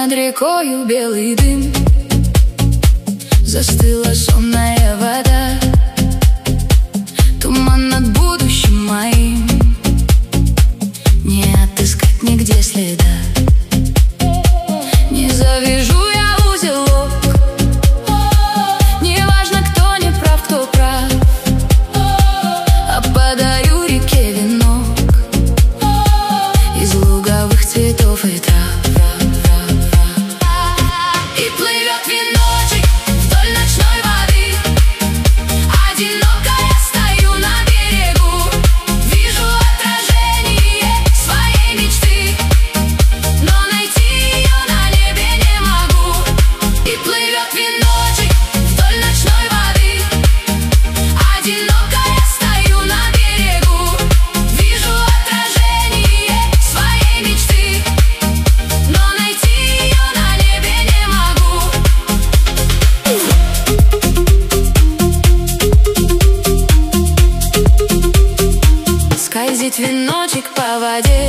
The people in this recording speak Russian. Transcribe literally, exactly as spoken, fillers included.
над рекою белый дым, застыла сонная вода, туман над будущим моим, не отыскать нигде следа. Не завяжу я узелок, не важно, кто не прав, кто прав, а подарю реке венок из луговых цветов и трав. И плывет веночек вдоль ночной воды, одиноко я стою на берегу, вижу отражение своей мечты, но найти ее на небе не могу. И плывет веночек вдоль ночной воды, одиноко я стою на берегу, вижу отражение своей мечты, но найти ее на небе не могу. Скользит веночек по воде,